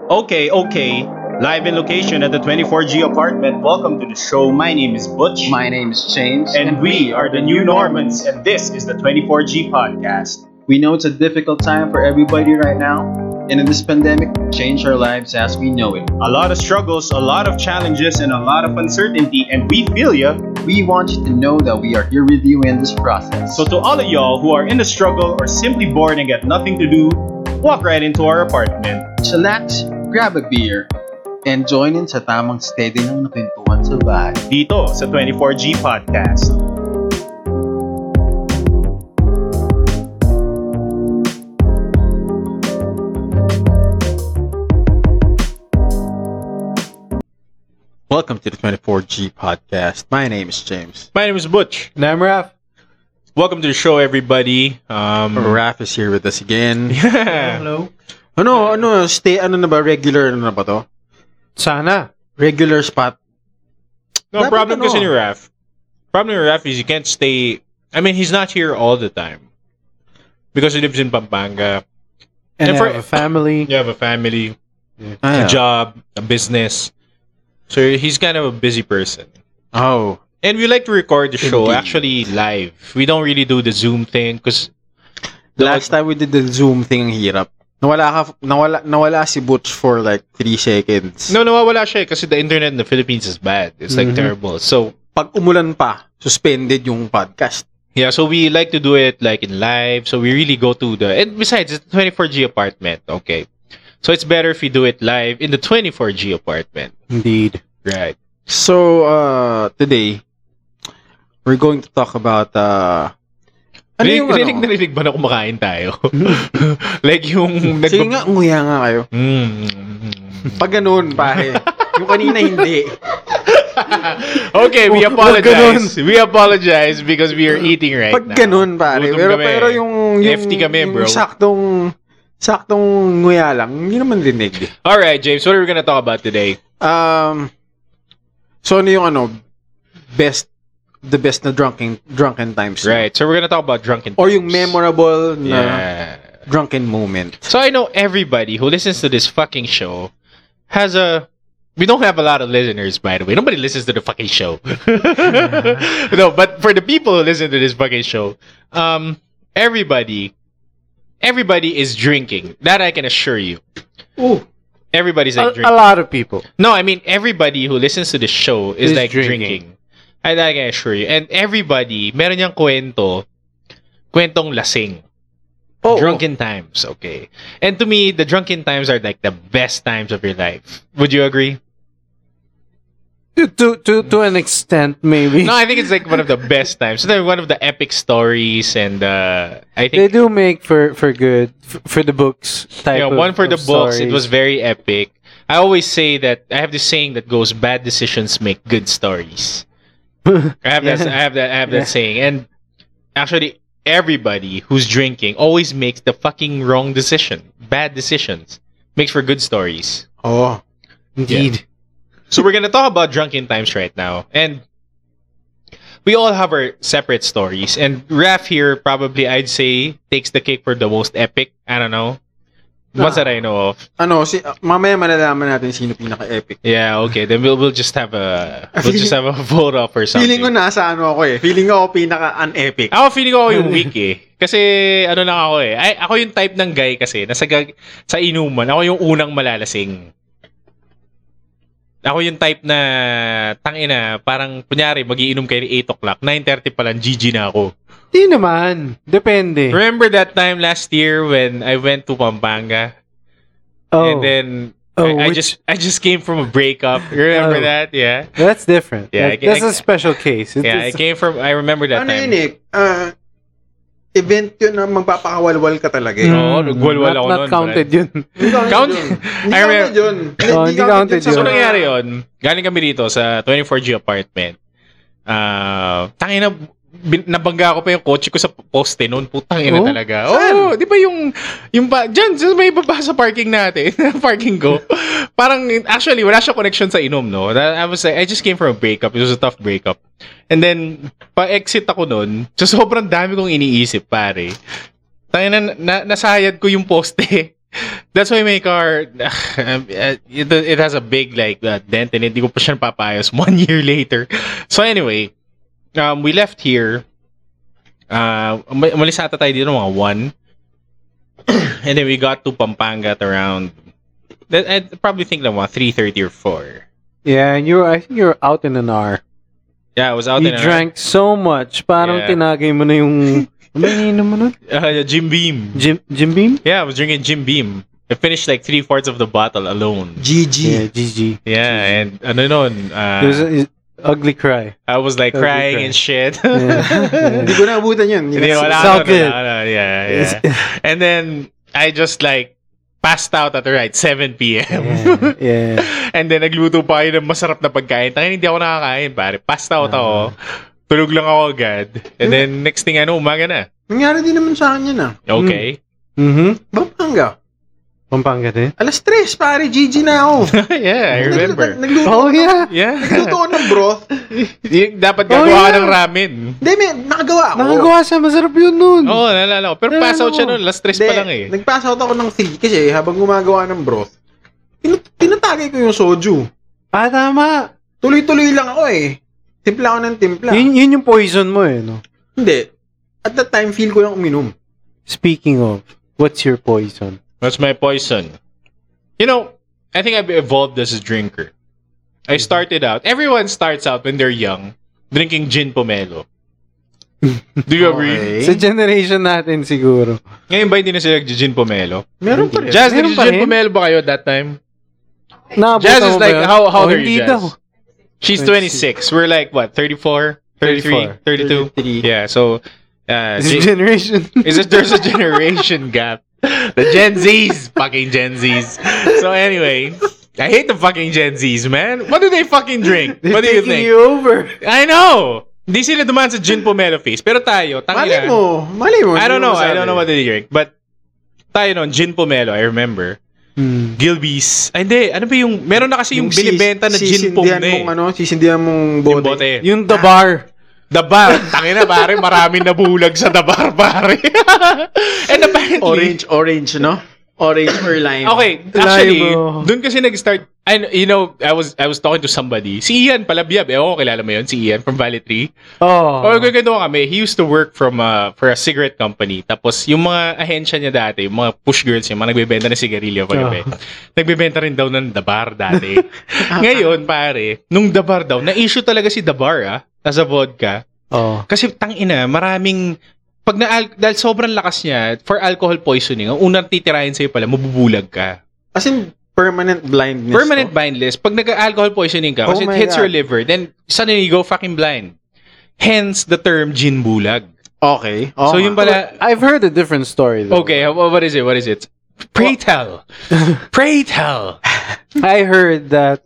Okay. Live in location at the 24G apartment. Welcome to the show. My name is Butch. My name is James. And we are the New Normans, and this is the 24G podcast. We know it's a difficult time for everybody right now. And in this pandemic, change our lives as we know it. A lot of struggles, a lot of challenges, and a lot of uncertainty, and we feel ya. We want you to know that we are here with you in this process. So to all of y'all who are in the struggle or simply bored and got nothing to do, walk right into our apartment. Chillax, grab a beer, and join in sa tamang steady ng nakwentuhan sa bahay. Dito sa 24G podcast. Welcome to the 24G podcast. My name is James. My name is Butch. And I'm Raph. Welcome to the show, everybody. Raph is here with us again. Yeah. Hello. Ano na ba? Regular na ba to? Sana. Regular spot. No, Dapat problem ano? kasi ni Raph. Problem ni Raph is he can't stay. I mean, he's not here all the time. Because he lives in Pampanga. And And I for- have a family. You have a family, Ah, a job, a business. So he's kind of a busy person. Oh. And we like to record the show Indeed. actually live. We don't really do the Zoom thing because Last time we did the Zoom thing, ang hirap. Nawala si Butch for like 3 seconds. no, nawawala siya eh, kasi the internet in the Philippines is bad. It's like terrible. So Pag umulan pa, suspended yung podcast. yeah, so we like to do it like in live. So we really go to and besides, it's the 24G apartment. Okay. So it's better if we do it live in the 24G apartment. Indeed. Right. So, today, we're going to talk about, Narinig ba na kumakain tayo? Like yung... Sige nga, umuya nga kayo. Pag ganun, pare. Yung kanina hindi. Okay, we Wag ganun. apologize. We apologize because we are eating right Pag now. ganun, pare. Gutom Pero, kami. pero yung FT kami, yung bro. saktong nguya lang, hindi naman dinig. Alright, James, what are we gonna talk about today? So ano yung the best na drunken times. Right, so we're gonna talk about drunken Or times. yung memorable na Yeah. drunken moment. So I know everybody who listens to this fucking show has we don't have a lot of listeners, by the way. Nobody listens to the fucking show. No, but for the people who listen to this fucking show, everybody is drinking. That I can assure you. Ooh. Everybody's like A drinking. lot of people. No, I mean everybody who listens to the show is Is like drinking. drinking. I can assure you. And everybody, meron niyang kwentong lasing. Oh, Drunken times, okay. And to me, the drunken times are like the best times of your life. Would you agree? To an extent, maybe. No, I think it's like one of the best times. So they're one of the epic stories, and I They think do make for good for the books type. yeah, of, one for the of books. It stories. was very epic. I always say that I have this saying that goes: "Bad decisions make good stories." I have that. Yeah. I have that saying, and actually, everybody who's drinking always makes the fucking wrong decision. Bad decisions makes for good stories. Oh. Indeed. So we're gonna talk about drunken times right now, and we all have our separate stories. And Raph here probably I'd say takes the cake for the most epic. I don't know. Ones that I know of. Mamaya malalaman natin sino pinaka-epic. Yeah, okay. Then we'll just have a vote up or something. Feeling ko nasa ano ako eh. Feeling ko ako pinaka-unepic. Ako feeling ko ako yung weak eh. Kasi ano lang ako eh. Ako yung type ng guy kasi sa inuman, ako yung unang malalasing. Ako yung type na tangina, parang kunyari magiinom kayo ni 8 o'clock, 9:30 pa lang GG na ako. Di naman. Depende. Remember that time last year when I went to Pampanga? Oh, And then I just came from a breakup. You remember Oh. that? Yeah. that's different. Yeah, That's a special case. Yeah, I remember that Ano time. yun eh? Event yun na magpapakawalwal ka talaga eh. Oo, nagwalwal ako Not nun, counted yun. Count? Hindi I remember- counted yun. Oh, hindi counted So, yun. nangyari yun, galing kami dito sa 24G apartment. Tangina, nabangga ko pa yung kotse ko sa poste noon. Putang ina Oh? talaga. Oh, di ba yung dyan, may baba sa parking natin. Parking ko. Parang, actually, wala siya connection sa inom, no? I just came from a breakup. It was a tough breakup. And then, pa-exit ako noon. So, sobrang dami kong iniisip, pare. Tangina, nasayad ko yung poste. That's why my car, it has a big like dent in it. Hindi ko pa siya napapayos 1 year later. So anyway, we left here. Umalis ata tayo dito mga 1. And then we got to Pampanga at around, I probably think like 3:30 or 4. Yeah, and I think you were out in an hour. Yeah, I was out You in drank so much. Parang Yeah. tinagay mo na yung... Ano iniinom mo nun? Jim Beam. Jim Beam? Yeah, I was drinking Jim Beam. I finished like 3/4 of the bottle alone. GG. Yeah, GG. Yeah, and ano nun, It was an ugly cry. I was like Ugly crying cry. and shit. Yeah. Hindi ko naabutan yun. Hindi, wala It's ako, all good. wala. Yeah. And then I just like passed out at right 7 p.m. Yeah. And then nagluto pa kayo ng masarap na pagkain. Tangin, hindi ako nakakain, pare. Passed out ako. Tulog lang ako agad. And then next thing I know, umaga na. Nangyari din naman sa akin yun Okay. Mm-hmm. Pampanga. Pampanga din? Alas 3, pare. GG na ako. Yeah, I remember. Nagluto Oh, ako ng- yeah. Yeah. Nagluto ako ng broth. Dapat gagawa ka yeah. ng ramen. Hindi, nakagawa ako. Nakagawa siya. Masarap yun nun. Oo, nalala ko. Pero pass out siya noon. Last stress pa lang eh. Nag-pass out ako ng 3 kasi habang gumagawa ng broth, tinatagay ko yung soju. Ah, tama. Tuloy-tuloy lang ako eh. Timpla ako ng timpla. Yun yung poison mo eh, no? Hindi. At that time, feel ko lang uminom. Speaking of, what's your poison? What's my poison? You know, I think I've evolved as a drinker. I started out, everyone starts out when they're young, drinking gin pomelo. Do you agree? Sa generation natin siguro. Ngayon ba hindi na sila nag-gin pomelo? Meron pa rin. Jazz, Meron pa nag-gin rin? pomelo ba kayo that time? Naabutan Jazz is mo ba like, yun? how old are Hindi you, daw. Jazz? She's 26. We're like, what, 34? 33? 32? 33. Yeah, so, It's a generation. there's a generation gap. The Gen Zs, fucking Gen Zs. So anyway, I hate the fucking Gen Zs, man. What do they fucking drink? They're What do you taking think? you over. I know. Hindi sila dumaan sa gin pomelo face. Pero tayo, tangina. Mali mo. I don't know. I Masabi. don't know what they drink. But tayo noon, gin pomelo, I remember. Gilby's. Ay, hindi. Ano ba yung... Meron na kasi yung binibenta na gin pom na eh. Sisindihan mong bote. Yung bote. Yung the bar. The bar. Tangina, pare. Maraming nabulag sa the bar, pare. And apparently... Orange, no? Orange or lime. Okay, actually, Lime, doon kasi nag-start, I was talking to somebody. Si Ian Palabyab, ewan ko kilala mo yun, si Ian from Valley 3. Oh. Gagano kami, he used to work for a cigarette company. Tapos yung mga ahensya niya dati, yung mga push girls niya, mga nagbebenta ng sigarilyo pagabi. Nagbebenta rin daw ng The Bar dati. Ngayon, pare, nung The Bar daw, na-issue talaga si The Bar, as a vodka. Oh. Kasi tangina, maraming dahil sobrang lakas niya for alcohol poisoning, ang unang titirahin sa'yo pala, mabubulag ka. As in, permanent blindness. Permanent blindness. Pag nag-alcohol poisoning ka, kasi it Oh my hits your God. liver, then suddenly you go fucking blind. Hence the term gin bulag. Okay. So yung pala, I've heard a different story though. okay, what is it? What is it? Pray tell. Pray tell. I heard that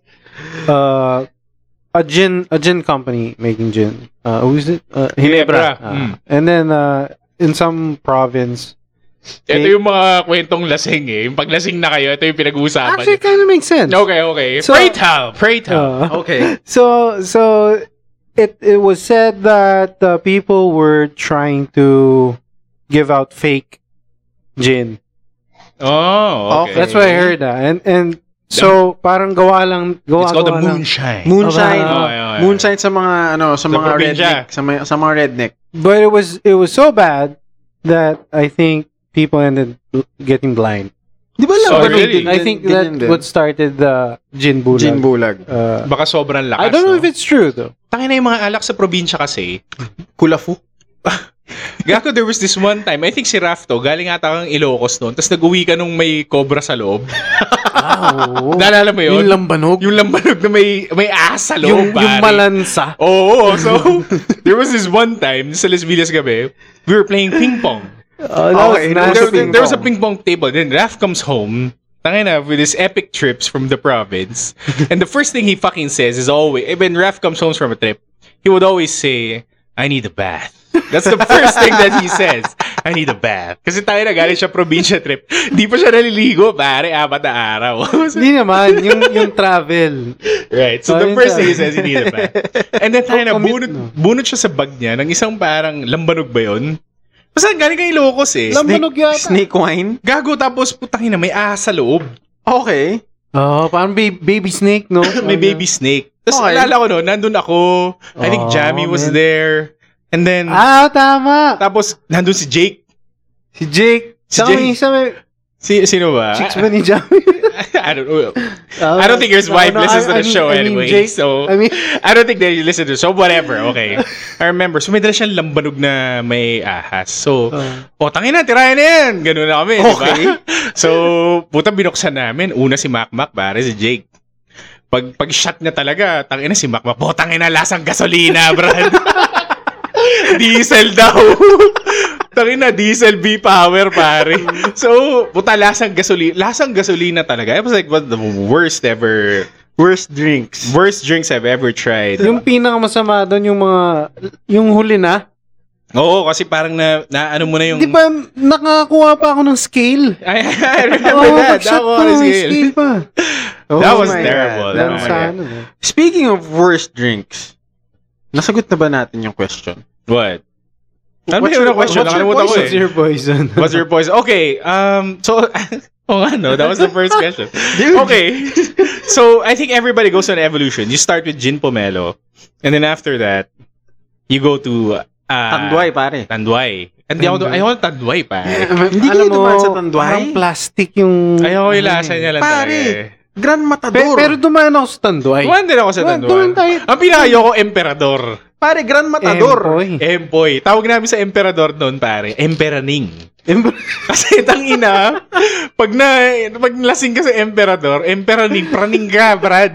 a gin company making gin. Who is it? Ginebra. Ginebra. And then in some province. Ito yung mga kwentong lasing eh. Yung paglasing na kayo, ito yung pinag-uusapan. Actually, kind of makes sense. Okay. So- Pray tell. Pray tell. Okay. So it was said that people were trying to give out fake gin. Oh, okay. That's what I heard. And so parang gawa It's called the lang. moonshine. Moonshine. Okay. Moonshine sa mga Sa mga probinsya. redneck, sa mga redneck. But it was so bad that I think people ended getting blind. Di ba So, lang? really? I think that what started the gin bulag. Gin bulag. Baka sobrang lakas. I don't know no? if it's true though. Tangina yung mga alak sa probinsya kasi. Kulafu. Gako, there was this one time, I think si Rafto, galing ata kang Ilocos noon, tapos nag-uwi ka nung may cobra sa loob. Oh. Naalala mo yun? Yung lambanog. Yung lambanog na may ahas sa loob, Yung pare. malansa. Oo, so, there was this one time, sa Las Villas gabi, we were playing ping pong. Okay, There was a ping pong table. Then Raf comes home, tangina, with his epic trips from the province. And the first thing he fucking says is always, when Raf comes home from a trip, he would always say, I need a bath. That's the first thing that he says. I need a bath. Kasi tayo na galing siya probinsya trip. Di pa siya naliligo, pare, 4 na araw. Hindi naman, yung travel. Right. So the Ayun first ka. thing he says, he need a bath. And then tayo na, Commit, no? bunot siya sa bag niya ng isang parang lambanog ba yun? Basta galing kay Ilocos eh. Lambanog yata. Snake wine? Gago, tapos putangin na may ahas sa loob. Okay. Oh, parang baby snake, no? May baby snake. Tapos Okay. alala ko no, nandun ako. I think Oh, Jamie was man. there. And then, Tama. tapos nandun si Jake. Si Jake. Si Saka Jake. may isa may Sino ba? chicks ba ni Jamie? I don't know. I don't think his wife listens to the show anyway. Jake, So, I mean, I don't think they listen to. So, whatever. Okay. I remember. So, may dala siyang lambanog na may ahas. So, tangin na, tirayan na yan. Ganun na kami. Okay. Diba? So, puta binuksan namin. Una si Macmac, pare si Jake. Pag shot niya talaga, tangin na si Macmac. Tangin na, lasang gasolina, brad. Diesel daw. Tangin na, diesel V-power, pare. So, puta, lasang gasolina talaga. It was like one of the worst drinks I've ever tried. yung pinakamasama doon yung huli na. Oo, kasi parang na ano mo na yung... Di ba, nakakuha pa ako ng scale? I remember that. That nag-shot pa, was may scale. scale pa. That was my terrible. God. That Lang was sa terrible. ano, no? Speaking of worst drinks, nasagot na ba natin yung question? What? Ano ba What's yung your- question? what's your Nakalimutan ko What's eh. your poison? What's your poison? Okay, so... that was the first question. Okay. So, I think everybody goes on evolution. You start with gin pomelo. And then after that, you go to... Tanduay, pare. Tanduay. Hindi ako ng tanduay, pare. Hindi kayo dumaan sa Tanduay? Parang plastic yung... Ayoko yung lasa niya lang Pare. talaga eh. Grand Matador. Pero dumaan ako sa Tanduay. Tuwan din ako sa Dumaan tanduay. tayo. Ang pinakayo ko, Emperador. Pare, Grand Matador. Empoy. Tawag namin sa Emperador noon, pare. Emperaning. Kasi tangina, pag lasing ka sa Emperador, praning ka, Brad.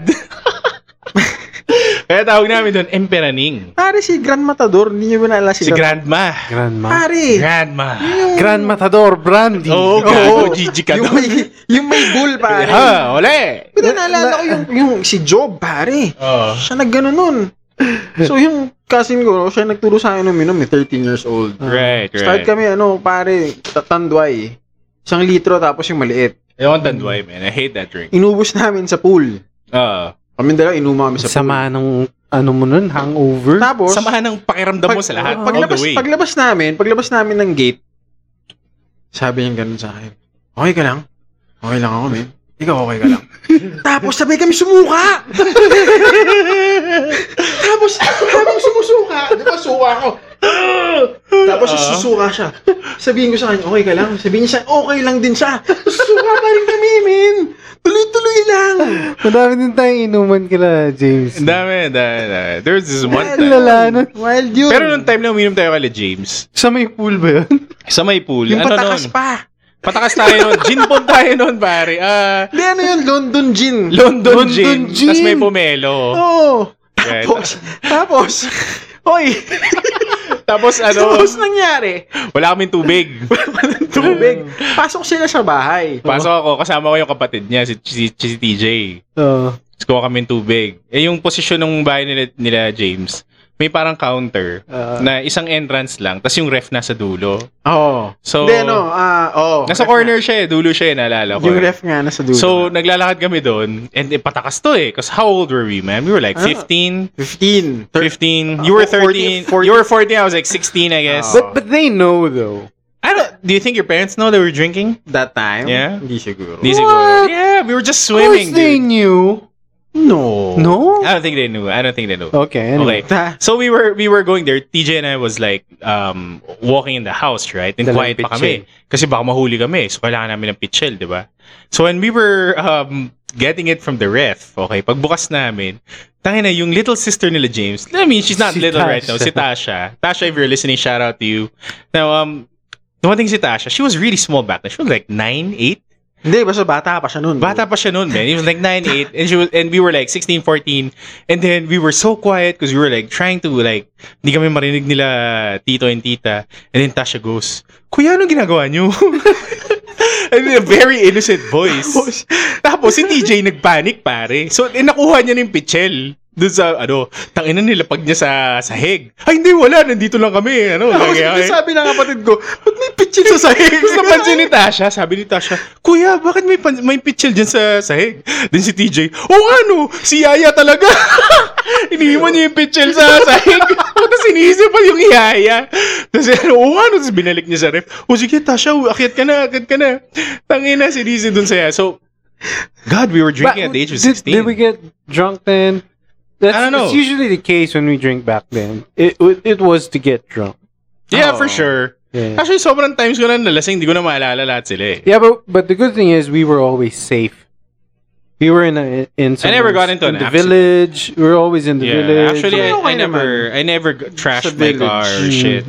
Kaya tawag namin doon, Emperaning. Pare, si Grand Matador, hindi nyo ba naalala Si sila? Grandma. Grandma. Pare, Grandma. Grand Matador, brandy. Oo, gago, Gigi ka yung doon. may bull, pare. Ha, wala. Pero naalala ko yung si Job, pare. Oo. Siya naggano nun. So, yung cousin ko, siya nagturo sa akin uminom, 13 years old. Right. Start kami, pare, Tanduay. 1 litro, tapos yung maliit. Ayoko ang tanduay, man. I hate that drink. Inubos namin sa pool. Kami dalawa, inuma kami sa pool. Sama ng, ano mo nun, hangover? Tapos, Samahan ng pakiramdam mo sa lahat. All the way. paglabas namin ng gate, sabi niya ganun sa akin, okay ka lang? Okay lang ako, man. Ikaw okay ka lang? Tapos sabay kami sumuka! Tapos habang sumusuka, di ba suka ako? Tapos susuka siya. Sabihin ko sa kanya, okay ka lang? Sabihin niya sa akin, okay lang din siya. Susuka pa rin kami, men. Tuloy-tuloy lang. Madami din tayong inuman kila James. Ang dami. There's this one Wild time. Lala, no? Wild yun. Pero nung time na uminom tayo kala James, Sa may pool ba yun? sa may pool, yung ano patakas nun? pa. Patakas tayo nun. Gin bomb tayo nun, pare. Hindi, ano yun? London Gin. London London Gin. Gin. Tapos may pomelo. Oo. Right. Tapos, oy, Tapos tapos nangyari, wala kaming tubig. tubig. Pasok sila sa bahay. Pasok ako, kasama ko yung kapatid niya, si TJ. Oo. Tapos kuha kaming tubig. Yung posisyon ng bahay nila James, may parang counter na isang entrance lang, tapos yung ref nasa dulo. Oo. So, Hindi, nasa corner siya dulo siya naalala ko. Yung ref nga nasa dulo. So, naglalakad kami doon, and patakas to eh. Because how old were we, man? We were like 15. 15. 15. You were 13. 40. You were 14. I was like 16, I guess. But they know though. Do you think your parents know they were drinking? That time? Yeah. Hindi siguro. Di siguro. Yeah, we were just Of course swimming, they dude. knew. No. No? I don't think they knew. Okay, anyway. Okay. So we were going there. TJ and I was like walking in the house, right? And Dalang quiet pa kami. Kasi baka mahuli kami. So kailangan namin ng pitchel, di ba? So when we were getting it from the ref, okay, pagbukas namin, tangina yung little sister nila James. I mean, she's not Si little right now. Tasha. Si Tasha. Tasha, if you're listening, shout out to you. Now, dumating si Tasha. She was really small back then. She was like 9, 8. Hindi, basta bata pa siya nun. Bata pa siya noon, man. He was like 9, 8. And we were like 16, 14. And then we were so quiet because we were like trying to like, hindi kami marinig nila tito and tita. And then Tasha goes, Kuya, anong ginagawa niyo? And in a very innocent voice. Tapos si TJ nagpanic, pare. So, nakuha niya ng pitchel. Doon sa, tangina nilapag niya sa sahig. Ay, hindi, wala. Nandito lang kami. Tapos sabi ng kapatid ko, ba't may pitchin sa sahig. Tapos napansin ni Tasha, sabi ni Tasha, Kuya, bakit may pitchel dyan sa sahig? Then si TJ, ano? Si Yaya talaga. Iniwan niya yung pitchel sa sahig. Tapos sinisip pa yung Yaya. Tapos Tapos binalik niya sa ref. Sige, Tasha, akyat ka na. Tangina, sinisi dun sa Yaya. So, God, we were drinking at the age of 16. Did we get drunk then? I don't know. It's usually the case when we drink back then. It was to get drunk. Yeah, for sure. Yeah. Actually, sobrang times ko na nalasing, hindi ko na maalala lahat sila eh. Yeah, but the good thing is we were always safe. We were in never got into in an the accident. village. We were always in the village. Actually, Okay I never trashed Sa my village. car or shit.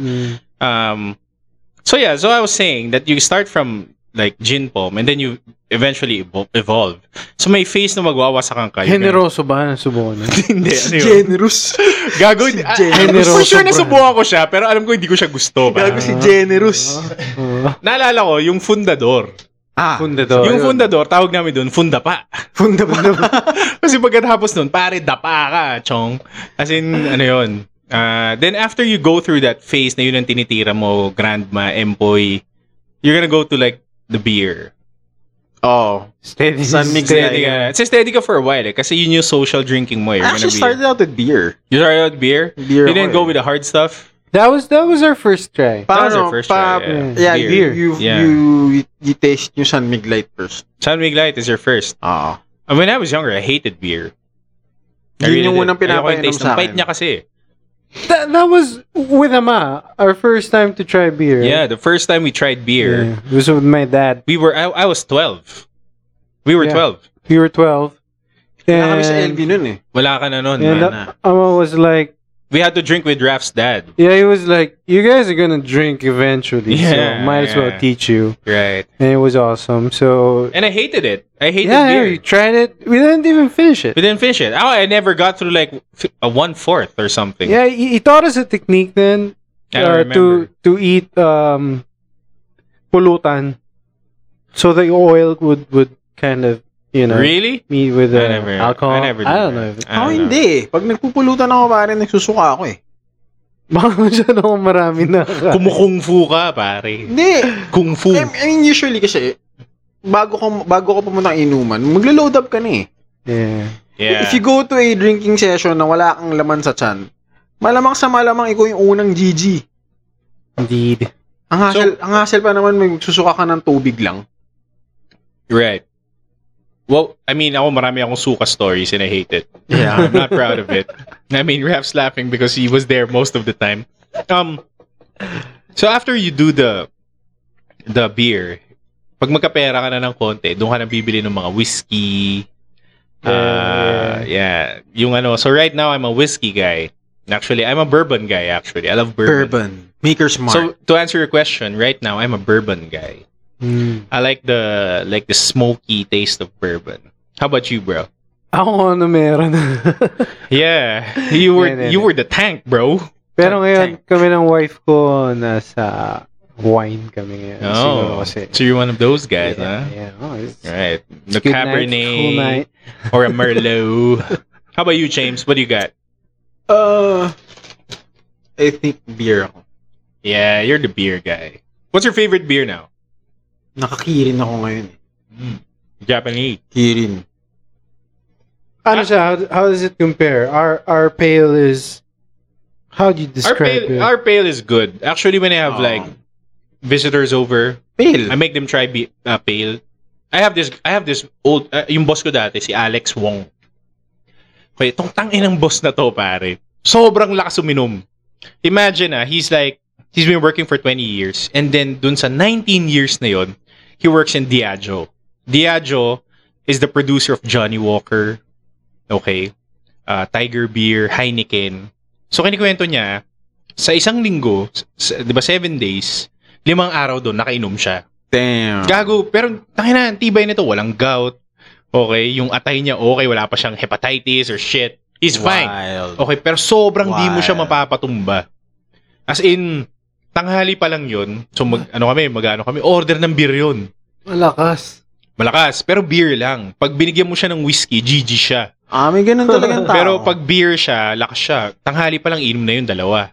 So I was saying that you start from like gin pom and then you eventually evolve. So may face na magwawasakan ka. Generoso ba? Nasubukan na? Hindi. Ano yun? Generous. Gago. Generoso For sure ba? nasubukan ko siya pero alam ko hindi ko siya gusto. Gago si Generous. Naalala ko, yung fundador. Fundador. Yung fundador, tawag namin doon, funda pa. Funda pa. Kasi pagkatapos nun, pare, dapa ka, chong. As in, ano yun. Then after you go through that phase na yun ang tinitira mo, grandma, empoy, you're gonna go to like the beer. Oh. Steady. San Miguel. Steady ka. Steady ka for a while eh. Kasi yun yung social drinking mo eh. You're Actually gonna be... started out with beer. You started out with beer? Beer You didn't ako go with the hard stuff? That was our first try. That was our first try, Yeah, Beer. you taste yung San Miguel first. San Miguel Light is your first. Oo. When I was younger, I hated beer. Yun yung unang Ayoko yung pinapainom taste ng sa bite akin. niya kasi. That was with Ama. Our first time to try beer. Yeah, the first time we tried beer, Yeah. It was with my dad. I was 12. We were Yeah. 12. We were 12. Wala kami sa LV nun eh. Wala ka na nun, And man. Ama was like, We had to drink with Raf's dad. yeah, he was like, you guys are gonna drink eventually, Yeah, so might as well yeah. teach you. Right. And it was awesome. So And I hated it. I hated yeah, beer. you tried it. We didn't even finish it. We didn't finish it. I never got through like a 1/4 or something. Yeah, he taught us a technique then I don't to eat pulutan, so the oil would kind of Really? meet with I never- alcohol. I never did don't that. know. If I Ako don't know. hindi eh. Pag nagpupulutan ako pare, nagsusuka ako eh. baka masyado akong marami na. Kumukung fu ka, pare. Hindi. Kung fu. I mean, usually kasi, bago ko pumunta ng inuman, maglo-load up ka na eh. Yeah. Yeah. If you go to a drinking session na wala kang laman sa tiyan, malamang ikaw yung unang GG. Indeed. Ang hassle pa naman, magsusuka ka ng tubig lang. Right. Well, I mean, ako marami akong suka stories and I hate it. Yeah. I'm not proud of it. I mean, Raf's laughing because he was there most of the time. So after you do the beer, pag magkapera ka na ng konti, doon ka na bibili ng mga whiskey. Yeah. Yung so right now I'm a whiskey guy. Actually, I'm a bourbon guy actually. I love bourbon. Maker's Mark. So to answer your question, right now I'm a bourbon guy. I like the smoky taste of bourbon. How about you, bro? Ako ano meron. Yeah, you were the tank, bro. Pero ngayon, kami ng wife ko nasa wine kami ngayon. Siguro Oh, kasi. so you're one of those guys, huh? Yeah. Oh, it's Right, the good Cabernet night, full night. or a Merlot. How about you, James? What do you got? I think beer ako. Yeah, you're the beer guy. What's your favorite beer now? Nakakirin ako ngayon. Japanese. Kirin. Ano siya? How does it compare? Our pale is. How do you describe it? Our pale is good. Actually, when I have like visitors over, Pale. I make them try pale. I have this old yung boss ko dati si Alex Wong. Okay, itong tanginang boss na to, pare. Sobrang lakas uminom. Imagine he's been working for 20 years and then dun sa 19 years na yon, he works in Diageo. Diageo is the producer of Johnny Walker, okay, Tiger Beer, Heineken. So kinikwento niya, sa isang linggo, di ba 7 days, 5 araw doon nakainom siya. Damn. Gago, pero tangina, tibay nito, walang gout. Okay, yung atay niya okay, wala pa siyang hepatitis or shit. He's fine. Wild. Okay, pero sobrang di mo siya Wild. mapapatumba. As in, tanghali pa lang yun. So magano kami, order ng beer yun. Malakas. Malakas, pero beer lang. Pag binigyan mo siya ng whiskey, GG siya. May ganun talagang tao. Pero pag beer siya, lakas siya. Tanghali pa lang inom na yun, 2.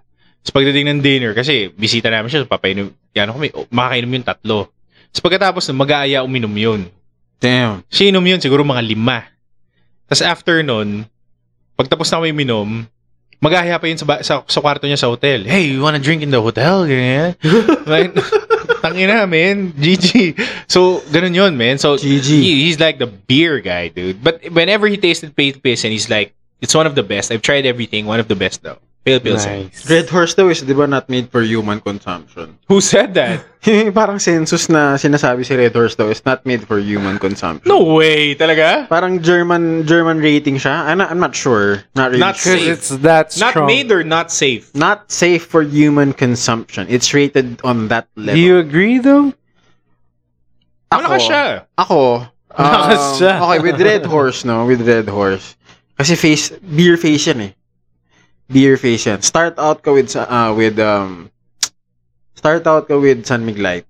So pagdating ng dinner, kasi bisita namin siya, so papainom, makakainom yung 3. So pagkatapos nun, mag-aaya uminom yun. Damn. Siya inom yun, siguro mga 5. Tapos after nun, pagtapos na kami minom, mag-aaya pa yun sa kwarto niya sa hotel. Hey, you wanna drink in the hotel? Ganyan. Like, tangina, man. GG. So, ganun yun, man. So, GG. He's like the beer guy, dude. But whenever he tasted Pale Pilsen, he's like, it's one of the best. I've tried everything. One of the best, though. Pale Pilsen. Nice. Red Horse daw is, di ba, not made for human consumption? Who said that? Parang census na sinasabi si Red Horse daw is not made for human consumption. No way. Talaga? Parang German rating siya. I'm not sure. Not really Not sure. safe. It's that Not strong. made or not safe? Not safe for human consumption. It's rated on that level. Do you agree though? Malakas siya. Ako, Malakas siya. okay, with Red Horse, no? With Red Horse. Kasi beer face yan eh. Beer face yan. Start out ka with San Miglite.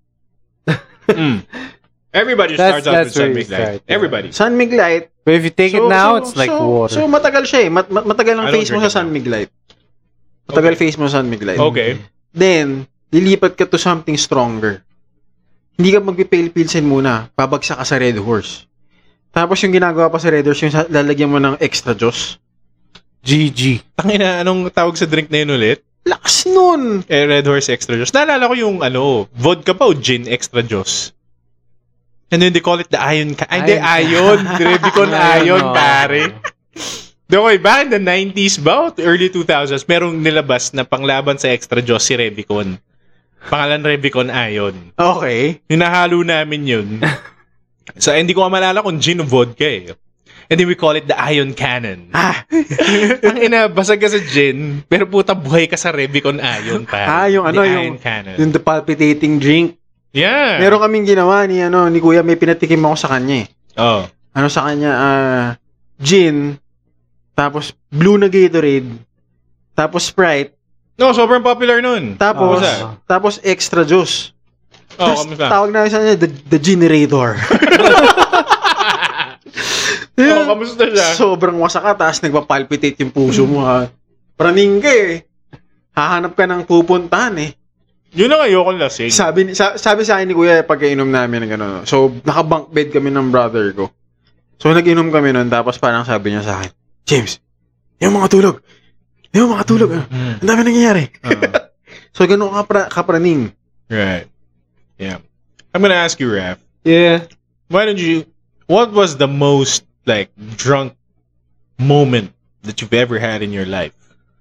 Everybody starts out with San Miglite. Everybody. San Miglite. But if you take it now, it's like water. So matagal siya eh. Matagal ang I don't face mo drink sa it San now. Miglite. Matagal face mo sa San Miglite. Okay. Then, lilipat ka to something stronger. Hindi ka magpipale pilsen muna. Babagsak ka sa Red Horse. Tapos yung ginagawa pa sa Red Horse, yung lalagyan mo ng extra juice. GG. Tangina, anong tawag sa drink na yun ulit? Lakas nun! Red Horse Extra Juice. Naalala ko yung vodka pa o gin Extra Juice. And then they call it the Ion. Hindi, Ion. Revicon Ion, pare. Okay, back in the 90s ba? Early 2000s, merong nilabas na panglaban sa Extra Juice si Revicon. Pangalan Revicon Ion. Okay. Hinahalo namin yun. So, hindi ko malala kung gin o vodka eh. And then we call it the Ion Cannon. Ang ina, basag ka sa gin, pero puta buhay ka sa Revicon Ion, pare. Yung The yung Ion Cannon. the palpitating drink. Yeah. Meron kaming ginawa ni Kuya, may pinatikim ako sa kanya eh. Oh. Sa kanya, gin, tapos blue na Gatorade, tapos Sprite, No, sobrang popular nun. tapos Kamusta? tapos extra juice. Oh, kamusta? Tawag namin sa kanya, the generator. Oh, kamusta siya? Sobrang wasaka, tapos nagpapalpitate yung puso mo ha. Praning ka eh. Hahanap ka ng pupuntahan eh. Yun ang ayokong lasing. Sabi sa akin ni Kuya pagkainom namin ng gano'n. So, naka-bunk bed kami ng brother ko. So, nag-inom kami nun, tapos parang sabi niya sa akin, James, yung mga tulog. Ang dami nangyayari. So, gano'n kapraning. Right. Yeah. I'm gonna ask you, Raph. Yeah. What was the most, like, drunk moment that you've ever had in your life?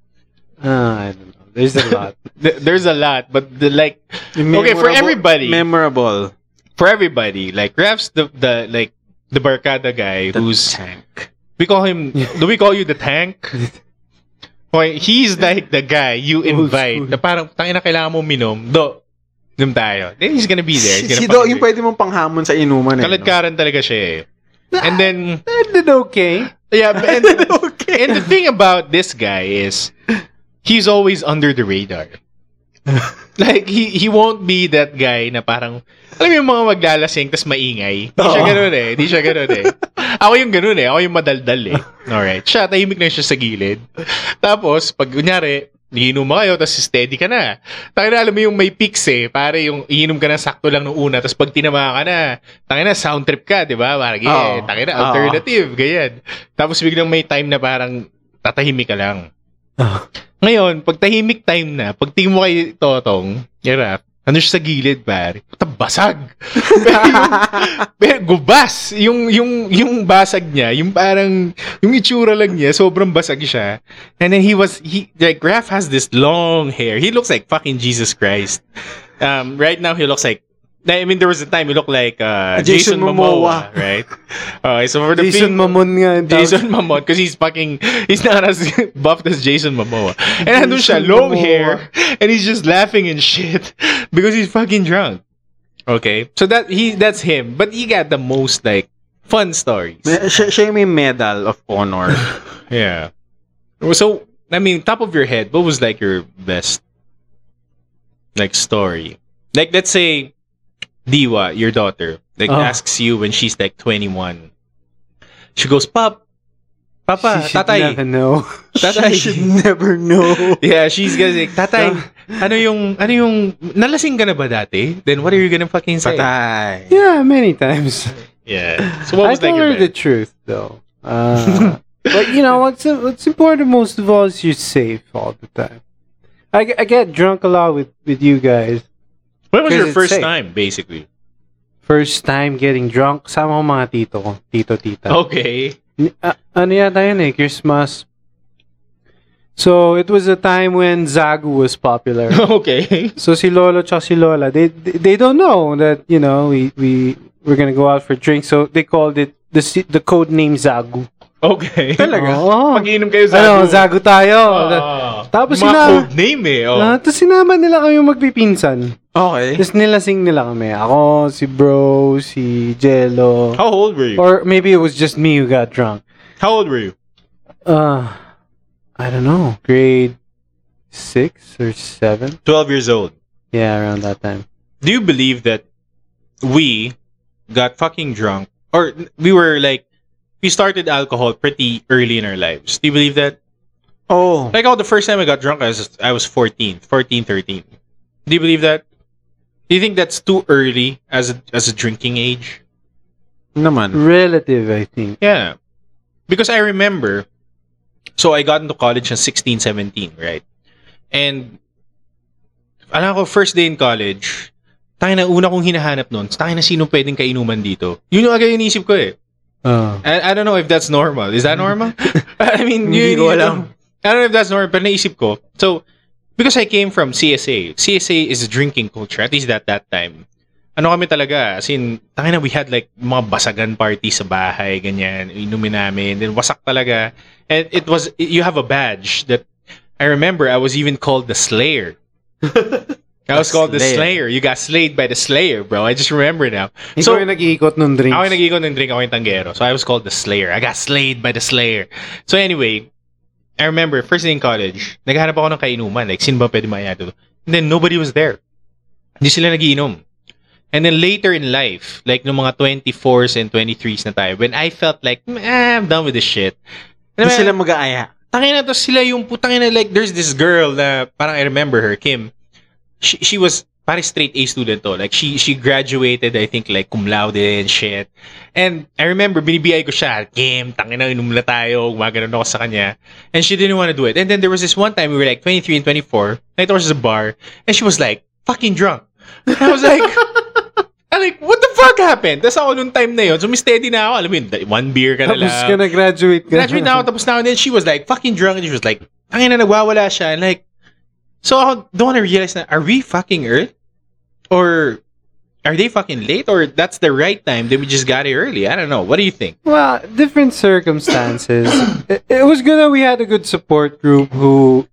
I don't know. There's a lot. There's a lot, but okay, for everybody. Memorable. For everybody, like, Raph's the Barkada guy who's... tank. We call him... Do we call you the tank? Okay, he's like the guy you invite na parang tangina kailangan mo minom. Inom tayo. Then he's gonna be there. He's Si gonna Do, yung pwede mong panghamon sa inuman eh. kaladkaran talaga siya eh. And then... Okay. Yeah, and the thing about this guy is he's always under the radar. Like, he won't be that guy na parang, alam mo yung mga maglalasing tas maingay. Di siya ganun eh. Ako yung ganun eh. Ako yung madaldal eh. Alright. Siya, tahimik na siya sa gilid. Tapos, pag kunyari, iinom mo kayo, tas steady ka na. Tangina, alam mo yung may peaks eh. Pare yung iinom ka na sakto lang nung una, tas pag tinama ka na, tangina, sound trip ka, di ba? Parang, tangina, alternative, ganyan. Tapos biglang may time na parang tatahimik ka lang. Ngayon, pag tahimik time na, pag tingin mo kay Totong, Raph, ano siya sa gilid, pare? Puta, basag! Pero gubas! Yung basag niya, yung parang, yung itsura lang niya, sobrang basag siya. And then like, Raph has this long hair. He looks like fucking Jesus Christ. Right now, he looks like, I mean, there was a time he looked like Jason Momoa, right? Okay, so for the Jason Mamon nga. yung tawag. Jason Momoa, because he's not as buffed as Jason Momoa. And nandun siya, long hair, and he's just laughing and shit because he's fucking drunk. Okay, so that's him. But he got the most like fun stories. Siya yung may medal of honor. Yeah. So, I mean, top of your head, what was like your best like story? Like, let's say Diwa, your daughter, like asks you when she's like 21. She goes, Pop, Papa, She should tatay. never know. Tatay. She should never know. Yeah, she's gonna say, tatay, ano yung, nalasing ka na ba dati? Then what are you gonna fucking say? Patay. Yeah, many times. Yeah. So what I was like told your her the bed? truth, though. But you know what's important most of all is you're safe all the time. I get drunk a lot with you guys. When was Because your it's first safe. time, basically? First time getting drunk, sama ko mga tito ko, tito-tita. Okay. Ano yata yun eh, Christmas. So, it was a time when Zagu was popular. Okay. So, si Lolo tsaka si Lola, they don't know that, you know, we're gonna go out for drinks. So, they called it the code name Zagu. Okay. Talaga? Oo. Mag-iinom kayo sa Ano, Zagu tayo. Tapos mga code name eh. Oh. Tapos sinama nila kami magpipinsan. Okay. Tapos nilasing nila kami. Ako, si Bro, si Jello. How old were you? Or maybe it was just me who got drunk. How old were you? I don't know. Grade 6 or 7? 12 years old. Yeah, around that time. Do you believe that we got fucking drunk, or we started alcohol pretty early in our lives? Do you believe that? Oh. Like, the first time I got drunk, I was 13. Do you believe that? Do you think that's too early as a drinking age? Naman. Relative, I think. Yeah. Because I remember, so I got into college in 16, 17, right? And, alam ko, first day in college, tayo na una kong hinahanap nun, tayo na sino pwedeng kainuman dito. Yun yung agad yung inisip ko eh. I don't know if that's normal. Is that normal? I mean, Hindi ko alam. I don't know if that's normal, pero naisip ko. So, because I came from CSA. CSA is a drinking culture, at least at that time. Ano kami talaga, as in, tangina, we had like mga basagan party sa bahay, ganyan, inumin namin, then wasak talaga. And you have a badge that, I remember, I was even called the Slayer. I was called the Slayer. You got slayed by the Slayer, bro. I just remember now. So, yung nag-iikot nung drinks. Ako yung nag-iikot ng drink, ako yung tanggero. So I was called the Slayer. I got slayed by the Slayer. So anyway, I remember, first day in college, naghahanap ako ng kainuman. Like, sino ba pwede maya dito? And then, nobody was there. Hindi sila nagiinom. And then, later in life, like, nung mga 24s and 23s na tayo, when I felt like, I'm done with this shit. Hindi sila mag-aaya. Tangina to sila yung putang ina, like, there's this girl na, parang I remember her, Kim. She was, parang straight A student to. Like, she graduated, I think, like, cum laude and shit. And I remember, binibiyay ko siya, Kim, tangina, inom na tayo, gumaganon ako sa kanya. And she didn't want to do it. And then there was this one time, we were like 23 and 24, night was a bar, and she was like, fucking drunk. And I was like, what the fuck happened? Tapos ako nung time na yun, sumisteady na ako, alam mo yun, one beer ka na lang. Tapos ka na-graduate ka. Graduate na ako, tapos na ako. And then she was like, fucking drunk, and she was like, tangina, nagwawala siya. And like, so ako, don't want to realize na, are we fucking early? Or are they fucking late? Or that's the right time that we just got here early? I don't know. What do you think? Well, different circumstances. It was good that we had a good support group who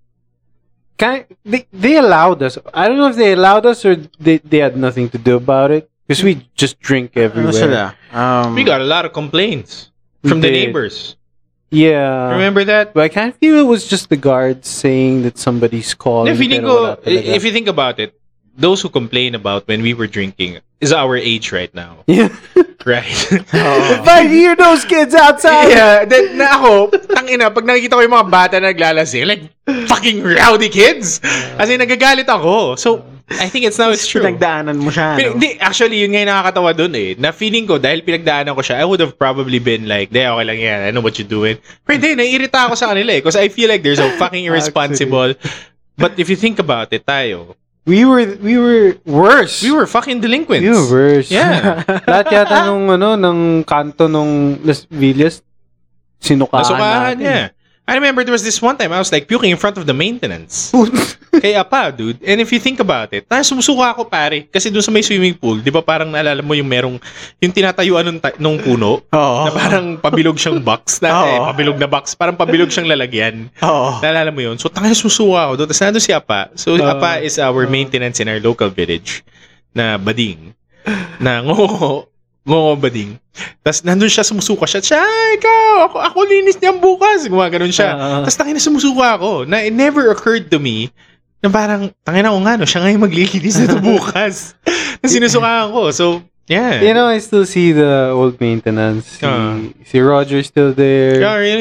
they allowed us. I don't know if they allowed us or they had nothing to do about it. Because we just drink everywhere. Ano sila? We got a lot of complaints from the did. neighbors. Yeah. Remember that? But I kind of feel it was just the guards saying that somebody's calling. If you, pero wala talaga. if you think about it, those who complain about when we were drinking is our age right now. Yeah. Right? If I hear those kids outside. Yeah. Then na ako, tangina, pag nakikita ko yung mga bata na naglalasing, like, fucking rowdy kids. Kasi nagagalit ako. So, I think it's now it's true. Pinagdaanan mo siya, no? Hindi, actually, yun nga yung nakakatawa dun eh. Na feeling ko, dahil pinagdaanan ko siya, I would have probably been like, okay lang yan, I know what you're doing. Pero hindi, naiirita ako sa kanila eh. Because I feel like they're so fucking irresponsible. But if you think about it, tayo, We were worse. we were fucking delinquents. We were worse. Yeah. Lahat yata ng kanto nung Las Villas, sinukaan Nasukahan, natin. yeah. I remember there was this one time I was like puking in front of the maintenance. Kaya pa, dude. And if you think about it, sumusuka ako pare. Kasi doon sa may swimming pool, di ba parang naalala mo yung yung tinatayuan nung puno? Oo. Na parang pabilog siyang box. Pabilog na box. Parang pabilog siyang lalagyan. Oo. Naalala mo yun? So, tangina sumusuka ako doon. Tapos nandun si Apa. So, Apa is our maintenance in our local village na bading. Na Ngongo bading. Tapos nandun siya, sumusuka siya. Ikaw, ako linis niyang bukas. Gumaganon siya. Tapos tangina sumusuka ako. Na it never occurred to me na parang, tangina ko nga, no, siya nga yung maglilinis na bukas. Na sinusukaan ko. So, yeah. You know, I still see the old maintenance. Si Roger still there. Yeah, really?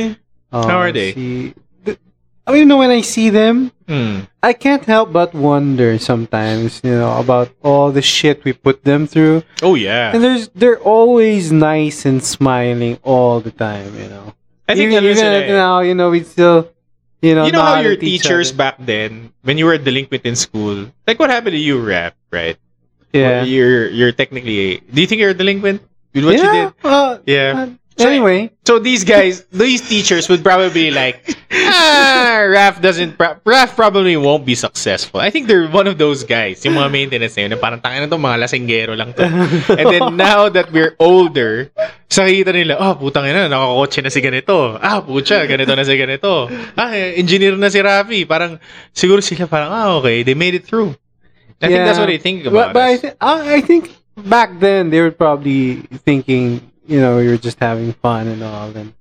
How are they? I mean, when I see them, Hmm. I can't help but wonder sometimes, about all the shit we put them through. Oh yeah. And they're always nice and smiling all the time, I think even sila eh. now, we still, You know how nod your at each teachers other. back then, when you were delinquent in school, like what happened to you, Rap, right? Yeah. You're technically. Do you think you're a delinquent with what you did? Yeah. Anyway, So these teachers would probably be like, Raph probably won't be successful. I think they're one of those guys, yung mga maintenance na yun, na parang tangin na to, mga lasinggero lang to. And then now that we're older, sakita nila, putang ina, nakakotse na si ganito. Pucha, ganito na si ganito. Engineer na si Rafi. Parang, siguro sila parang, okay, they made it through. I think that's what they think about but us. I think back then they were probably thinking, we were just having fun and all. And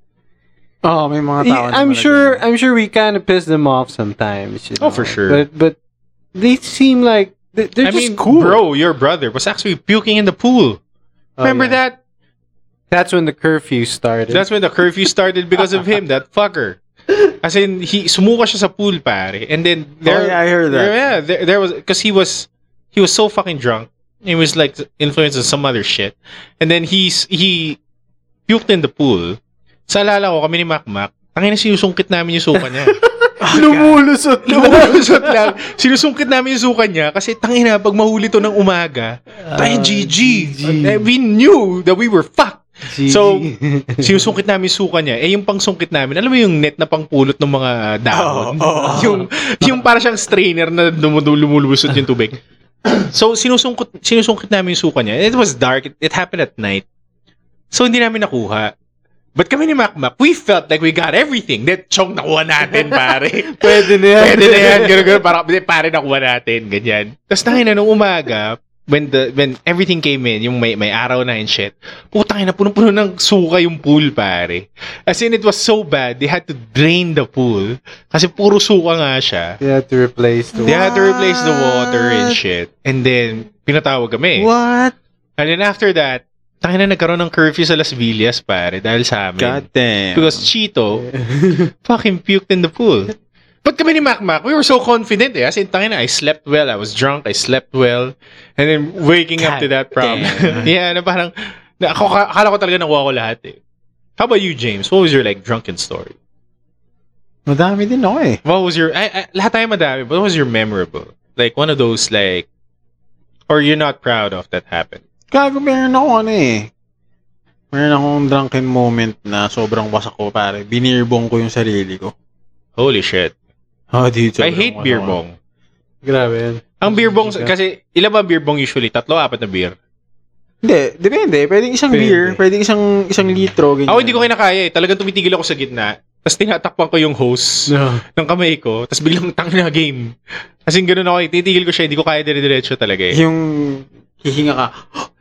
May mga tao. I'm sure we kind of piss them off sometimes. Oh, for sure. But they seem like they're just cool. Bro, your brother was actually puking in the pool. Oh, Remember yeah. that? That's when the curfew started. That's when the curfew started because of him, that fucker. As in, sumuka siya sa pool, pare. And then, I heard that. there was, because he was so fucking drunk. He was like influenced on some other shit. And then he puked in the pool. Sa alala ko, kami ni Macmac, tangina sinusungkit namin yung suka niya. Lumulusot lang. Sinusungkit namin yung suka niya kasi tangina, pag mahuli to ng umaga, tayo GG. We knew that we were fucked. So, sinusungkit namin yung suka niya. Yung pangsungkit namin, alam mo yung net na pangpulot ng mga dahon? Yung para siyang strainer na lumulubusot yung tubig. So, sinusungkit namin yung suka niya. It was dark. It happened at night. So, hindi namin nakuha. But kami ni Macmac, we felt like we got everything. That chong nakuha natin, pare. Pwede na yan. Ganun. Parang, pare, nakuha natin. Ganyan. Tapos tangina nung umaga, when everything came in, yung may araw na and shit, putang ina, punong-puno ng suka yung pool, pare. As in, it was so bad, they had to drain the pool kasi puro suka nga siya. They had to replace the water and shit. And then, pinatawag kami. What? And then after that, tangina nagkaroon ng curfew sa Las Villas, pare, dahil sa amin. God damn. Because Chito fucking puked in the pool. But kami ni Macmac, we were so confident eh. As in, tangina, I slept well. I was drunk. I slept well. And then, waking up to that problem. Yeah, na parang, akala ko talaga nakuha ko lahat eh. How about you, James? What was your, drunken story? Madami din ako eh. What was your, lahat tayo madami, but what was your memorable? Like, one of those, or you're not proud of that happened? Gago, meron akong drunken moment na sobrang wasak ko, pare. Binirbong ko yung sarili ko. Holy shit. Oh, dude, I hate beer bong. Grabe yan. Ang beer bong, kasi ilan ba beer bong usually? 3-4 na beer? Hindi, depende. Pwedeng isang beer, pwedeng isang litro. Ganyan. Ako hindi ko kinakaya eh. Talagang tumitigil ako sa gitna. Tapos tinatakpan ko yung hose ng kamay ko. Tapos biglang tangina game. Kasi ganun ako eh. Titigil ko siya. Hindi ko kaya dire-diretso talaga eh. Yung hihinga ka.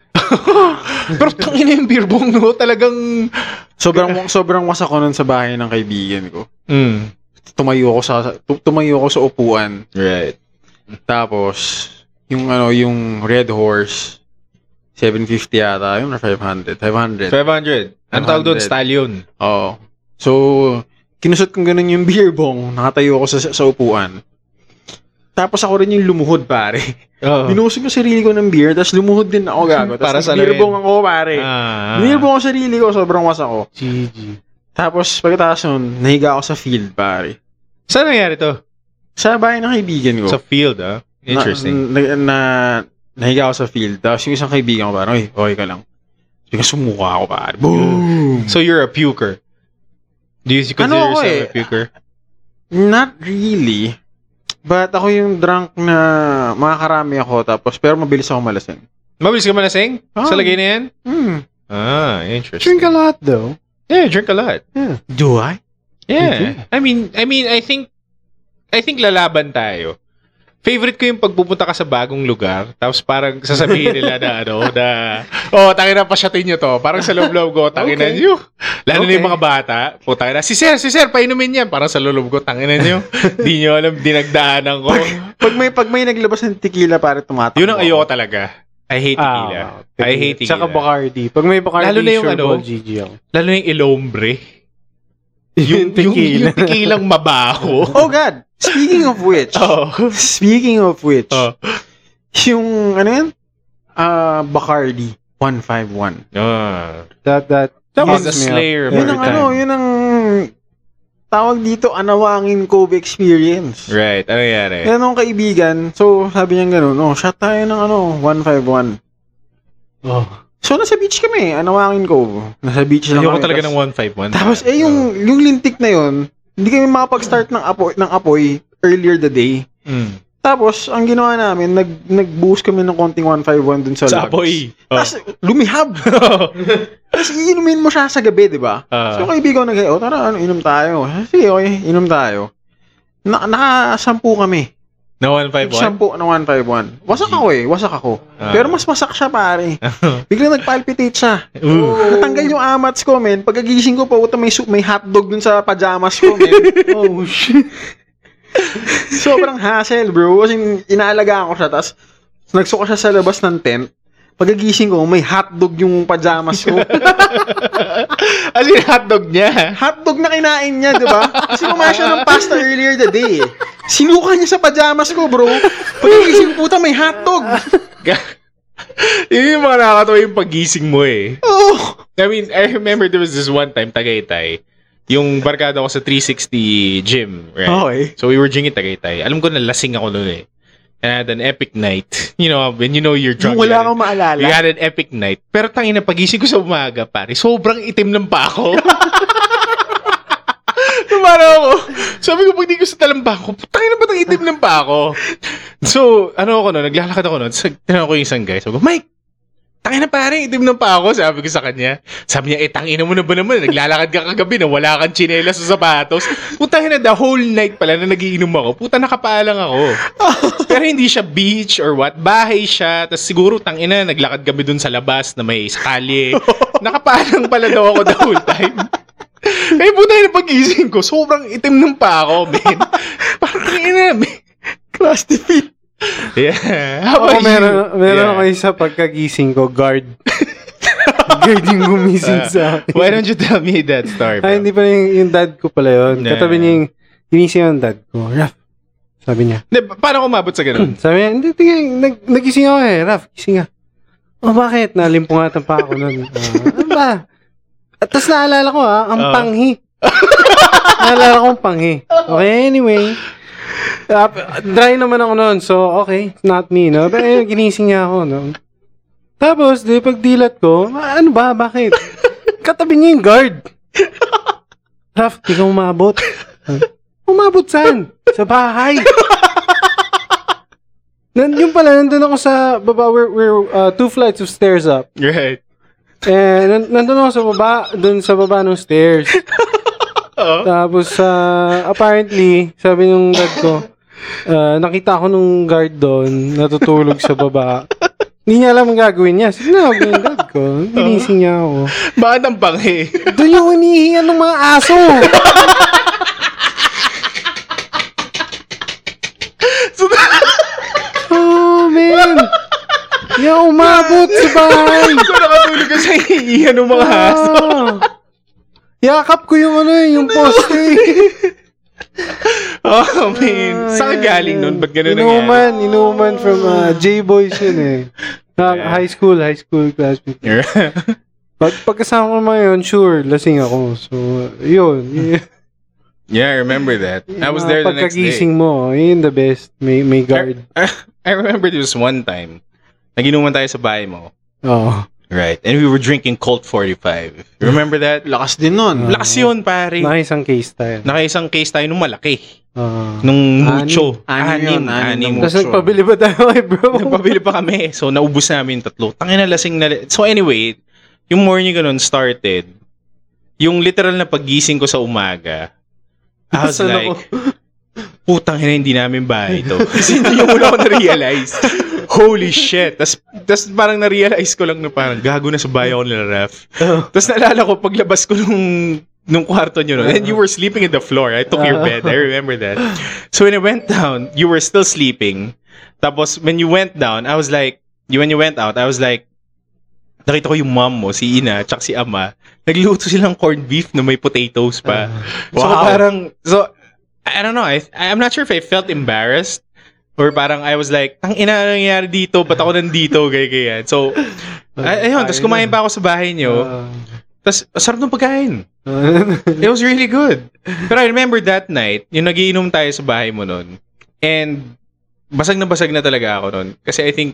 Pero tangina yung beer bong, no? Talagang Sobrang wasak ko nun sa bahay ng kaibigan ko. Mm. Tumayo ako sa upuan. Right. Tapos yung Red Horse 750 yata, yung 500. 500. Ang tawag doon, stallion. Oo. So, kinusot kong ganun yung beer bong, nakatayo ako sa upuan. Tapos ako rin yung lumuhod, pare. Binusog ko sarili ko ng beer, tapos lumuhod din ako, gago. Para Tapos sa beer bong ako, pare. Beer bong ako sarili ko, sobrang wasak ko. GG. Tapos, pagkatapos nun, nahiga ako sa field, pare. Saan nangyari to? Sa bahay ng kaibigan ko. Sa field, ah? Interesting. Nahiga ako sa field. Tapos yung isang kaibigan ko, parang, okay ka lang. Bigla sumuka ako, pare. Boom! So you're a puker? Do you consider yourself a puker? Not really. But ako yung drunk na makakarami ako, pero mabilis ako malasing. Mabilis ka malasing? Sa lagay na yan? Interesting. Drink a lot though. Yeah, drink a lot. Yeah. Do I? Yeah. I mean, I think lalaban tayo. Favorite ko yung pagpupunta ka sa bagong lugar, tapos parang sasabihin nila tangina pa siyatin nyo to. Parang sa loob-loob ko, tangina nyo. Lalo na yung mga bata, tangina, si sir, painumin yan. Parang sa loob ko, tangina nyo. Di nyo alam, dinagdaanan ko. Pag may naglabas ng tequila, pare tumatakbo. Yun ang ayoko talaga. I hate tequila. I hate tequila. Tsaka Bacardi. Pag may Bacardi, lalo na yung sure GG ako. Lalo na yung Ilombre. Yung tequila. tequilang mabaho. Oh God! Speaking of which, Oh. yung, ano yan? Bacardi 151. That Was gives a me up slayer of every Yun ang time. yun ang tawag dito, Anawangin Cove experience. Right. Ano nangyari? Yan ang kaibigan. So, sabi niya gano'n, shot tayo ng 151. Oh. So, nasa beach kami, Anawangin Cove. Nasa beach lang Ayoko kami. talaga ng 151. Tapos, yung lintik na yun, hindi kami makapag-start ng apoy earlier the day. Mm. Tapos, ang ginawa namin, nag-boost kami ng konting 151 dun sa Sa logs. apoy. Oh. Tapos, lumihab. Tapos, iinumin mo siya sa gabi, di ba? So, kaibigan ko tara, inom tayo. Sige, okay, inom tayo. Naka-sampu kami. Na 151? Sampu na 151. Wasak ako. Pero mas wasak siya, pare. Biglang nag-palpitate siya. Natanggal yung amats ko, men. Pagkagising ko, may hotdog dun sa pajamas ko, men. Oh, shit. Sobrang hassle, bro. Kasi inaalagaan ko siya, tapos nagsuka siya sa labas ng tent. Pagkagising ko, may hotdog yung pajamas ko. As in, hotdog niya. Hotdog na kinain niya, di ba? Kasi kumain siya ng pasta earlier the day. Sinuka niya sa pajamas ko, bro. Pagkagising ko, puta, may hotdog. Yun yung mga nakakatawa yung pagising mo eh. Oh! I mean, I remember there was this one time, Tagaytay. Yung barkada ko sa 360 gym, right? Okay. So we were drinking Tagaytay. Alam ko na lasing ako noon eh. And I had an epic night. You know, when you know you're drunk. Yung wala kang maalala. We had an epic night. Pero tangina, pagising ko sa umaga, pare, sobrang itim ng pa ako. Tumara ako. Sabi ko, pag di ko sa talamba ko, tangina ba ang itim ng pa ako? So, ano ako no, naglalakad ako no, tinanong ko yung isang guy. Sabi ko, Mike, tangina pare, itim ng pa ako. Sabi ko sa kanya. Sabi niya, tangina mo na ba naman? Naglalakad ka kagabi na wala kang tsinelas sa sapatos. Putang ina, the whole night pala na nagiinom ako. Puta, nakapaalang ako. Pero hindi siya beach or what. Bahay siya. Tapos siguro, tangina, naglakad kami dun sa labas na may sakali. Nakapaalang pala daw ako the whole time. Eh, puta na pagising ko. Sobrang itim ng pa ako, man. Parang tangina, man. Class defeat. Yeah. How Ako, about you? meron ako isa pagkagising ko, guard. Guard yung gumising sa akin. Why don't you tell me that story, bro? Ay, hindi pa yung dad ko pala yun. Yeah. Katabi niya yung ginising ang dad ko. Raf, sabi niya. Hindi, paano kumabot sa ganun? Sabi niya, hindi, nagising ako eh. Raf, gising ka. Oh, bakit? Nalimpungatan pa ako nun. Ano ba? At tapos naalala ko ang panghi. Naalala ko ang panghi. Okay, anyway. Dry naman ako noon, so okay, not me, no? Pero ginising niya ako, no? Tapos, di pagdilat ko, ano ba, bakit? Katabi niya yung guard. Raf, di ka umabot. Umabot saan? Sa bahay. Yung pala, nandun ako sa baba, we're 2 flights of stairs up. Right. Nandun ako sa baba, dun sa baba ng stairs. Tapos, apparently, sabi nung dad ko, nakita ko nung guard doon, natutulog sa baba. Hindi niya alam ang gagawin niya. Sige na, yung dad ko. Ginising niya ako. Bakit ang panghi? Doon yung hinihingan ng mga aso. Oh, man. Yung umabot sa bahay. So, nakatulog ka sa hihihan ng mga aso. Yakap ko yung yung poste. Oh, man. Saan ka galing nun? Ba't ganun nangyari? Inuman from J-Boys yun eh. High school classmate. Pagkasama ko naman yun, sure, lasing ako. So, yun. Yeah, I remember that. I was there the next day. Pagkagising mo, yun the best. May guard. I remember there was one time, naginuman tayo sa bahay mo. Oh. Right. And we were drinking Colt 45. Remember that? Lakas din nun. Lakas yun, pare. Nakaisang case tayo. Nakaisang case tayo nung malaki. Ah. Nung mucho. Anim yun. Tapos nagpabili ba tayo kay bro? Nagpabili pa kami. So, naubos namin 3. Tangina, lasing na. So, anyway, yung morning ko nun started, yung literal na paggising ko sa umaga, I was Saan like, ako? putang ina, hindi namin bahay ito. Kasi hindi yung muna ako na-realize. Holy shit. Tas parang na-realize ko lang na parang gago na sa bahay ako nila, Raf. Tapos naalala ko, paglabas ko nung kwarto nyo, no? And you were sleeping in the floor. I took your bed. I remember that. So when I went down, you were still sleeping. Tapos when you went down, I was like, when you went out, I was like, nakita ko yung mom mo, si Ina, tsaka si Ama, nagluto silang corned beef na may potatoes pa. So parang, I don't know, I'm not sure if I felt embarrassed or parang I was like, ina, ano nangyayari dito? Ba't ako nandito? Ganyan. So, ayun, tapos kumain pa ako sa bahay nyo. Tapos, sarap ng pagkain. It was really good. Pero I remember that night, yung nagiinom tayo sa bahay mo nun, and basag na talaga ako nun. Kasi I think,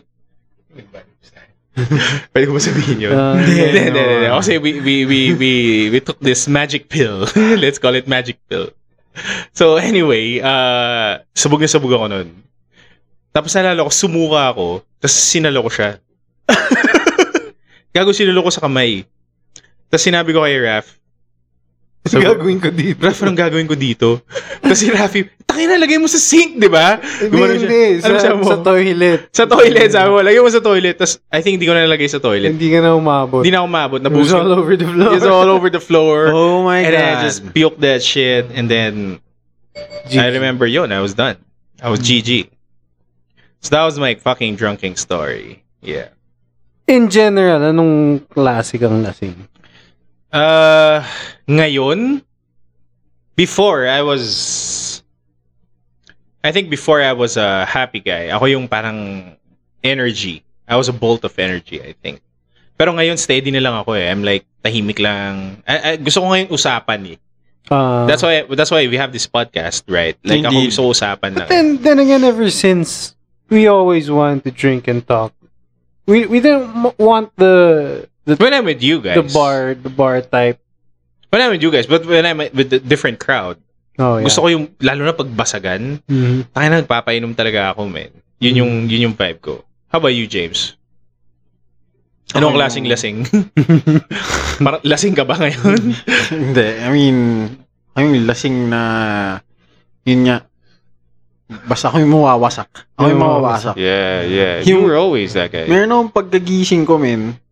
pwede ko ba sabihin yun? Hindi. Kasi we took this magic pill. Let's call it magic pill. So anyway, sabog na sabog ako nun. Tapos nalala ko, sumuka ako, tapos sinalo ko siya. Gago, sinalo ko sa kamay. Tapos sinabi ko kay Raph, gagawin ko dito. Raph, anong gagawin ko dito? Tapos si Rafi, tangina, lagay mo sa sink, di ba? Hindi. Sa toilet. Sa toilet, sabi mo, lagay mo sa toilet. Tapos I think hindi ko na nalagay sa toilet. Hindi ka na umabot. Hindi na ako umabot. It was all over the floor. It was all over the floor. Oh my God. And then I just puked that shit. And then I remember yun, I was done. I was GG. So that was my fucking drunken story. Yeah. In general, anong klase kang lasing? Ngayon, before I was a happy guy. Ako yung parang energy. I was a bolt of energy, I think. Pero ngayon, steady na lang ako eh. I'm like, tahimik lang. Gusto ko ngayon usapan eh. That's why we have this podcast, right? Like, ako gusto ko usapan lang. But then again, ever since, we always wanted to drink and talk. We didn't want the when I'm with you guys, the bar type. When I'm with you guys, but when I'm with the different crowd, gusto ko yung lalo na pagbasagan. Tayo na nagpapainom talaga ako, man. Yun yung vibe ko. How about you, James? Anong klaseng lasing? Lasing ka ba ngayon? Hindi. I mean, lasing na yun nga. Basta ako yung mawawasak. Ako yung mawawasak. Yeah. You were always that guy. Meron akong pagkagising ko,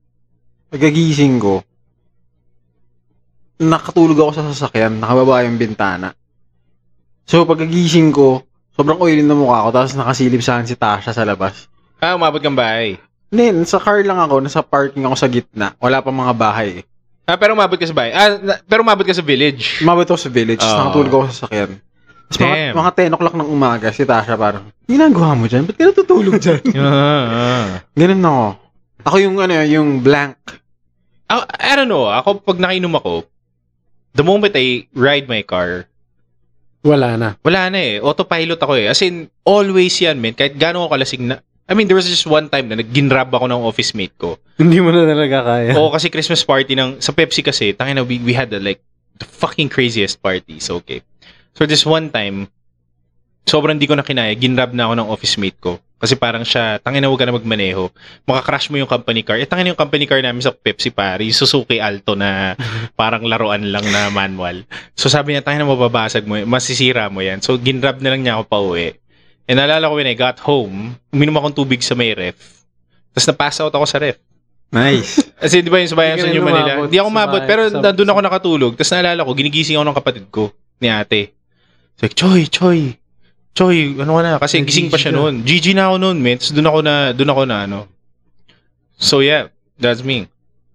nakatulog ako sa sasakyan, nakababa yung bintana. So, pagkagising ko, sobrang oily na mukha ko, tapos nakasilip sa akin si Tasha sa labas. Umabot kang bahay? Hindi, sa car lang ako, nasa parking ako sa gitna. Wala pa mga bahay. Pero umabot ka sa bahay? Pero umabot ka sa village? Umabot ako sa village, tapos nakatulog ako sa sasakyan. Tapos mga 10 o'clock ng umaga, si Tasha parang, ginagawa mo dyan? Ba't ka natutulog dyan? Ganun ako. Ako yung blank. I don't know. Ako, pag nakainom ako, the moment I ride my car, wala na eh. Autopilot ako eh. As in, always yan, man. Kahit gano'n ako kalasing na. I mean, there was just one time na nag-ginrab ako ng office mate ko. Hindi mo na talaga kaya. Oo, kasi Christmas party sa Pepsi kasi, tangina, we had the fucking craziest parties, okay. So, this one time, sobrang di ko na kinaya, ginrab na ako ng office mate ko. Kasi parang siya, tangina, huwag ka na magmaneho. Makakrush mo yung company car. Tangina yung company car namin sa Pepsi pare, yung Suzuki Alto na parang laruan lang na manual. So sabi niya, tangina, mababasag mo, masisira mo yan. So ginrab na lang niya ako pa uwi. And naalala ko when I got home, uminom akong tubig sa may ref. Tapos na-pass out ako sa ref. Nice. Kasi di ba yung sa bayan sa New Manila? Hindi ako umabot, pero nandun ako nakatulog. Tapos naalala ko, ginigising ako ng kapatid ko, ni ate. So, like, Choy, ano ka na? Kasi gising pa siya noon. GG na ako noon, man. Tapos doon ako na ano. So, yeah. That's me.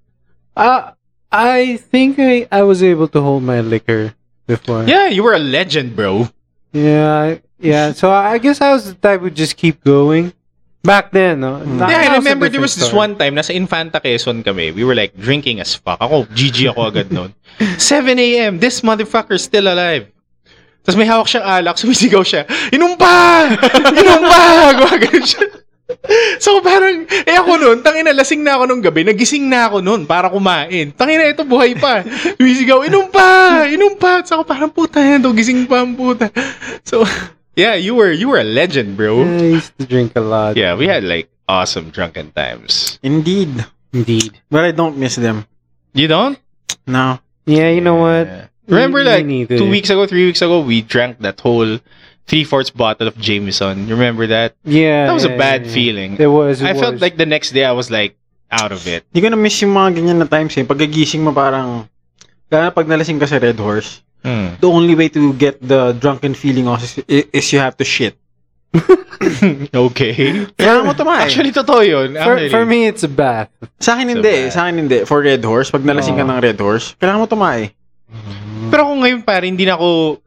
I think I was able to hold my liquor before. Yeah, you were a legend, bro. Yeah. So, I guess I was the type who just keep going. Back then, no? Yeah, I remember there was this one time, nasa Infanta Quezon kami. We were like drinking as fuck. Ako, GG ako agad noon. 7 a.m. This motherfucker's still alive. Tapos may hawak siyang alak, sumisigaw siya, Inom pa! Gumagano siya. So parang, ako nun, tangina, lasing na ako nung gabi, nagising na ako nun para kumain. Tangina, ito buhay pa. Sumisigaw, Inom pa! So ako parang, puta yan to, gising pa ang puta. So, yeah, you were a legend, bro. Yeah, I used to drink a lot. Yeah, we had like awesome drunken times. Indeed. But I don't miss them. You don't? No. Yeah, you know what? Remember, like, 3 weeks ago, we drank that whole 3/4 bottle of Jameson. You remember that? Yeah. That was a bad feeling. It was. I felt like the next day, I was like, out of it. Hindi ko na miss yung mga ganyan na times eh. Pagkagising mo parang, kaya pag nalasing ka sa Red Horse, the only way to get the drunken feeling is you have to shit. Okay. Kailangan mo tumae. Actually, totoo yun. For me, it's a bath. Sa akin So hindi. bad. Sa akin hindi. For Red Horse, pag nalasing ka ng Red Horse, kailangan mo tumae. Pero kung ngayon, pare, hindi na ako...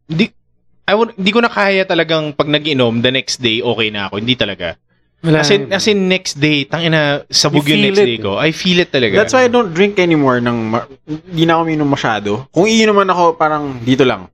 Hindi ko na kaya talagang pag nag-inom, the next day, okay na ako. Hindi talaga. Wala. As in next day, tangina, sabog You yung feel next it. day ko. I feel it talaga. That's why I don't drink anymore hindi na ako minom masyado. Kung iinuman ako, parang dito lang.